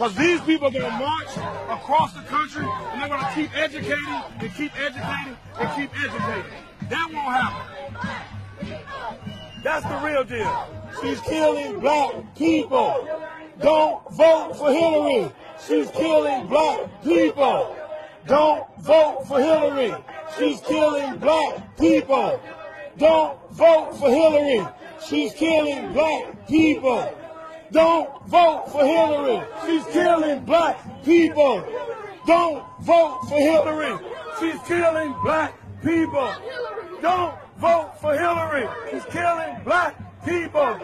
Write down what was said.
Because these people are going to march across the country, and they're going to keep educating and keep educating and keep educating. That won't happen. That's the real deal. She's killing black people. Don't vote for Hillary. She's killing black people. Don't vote for Hillary. She's killing black people. Don't vote for Hillary. She's killing black people. Don't vote for Hillary. She's killing black people. Don't vote for Hillary. She's killing black people. Don't vote for Hillary. She's killing black people.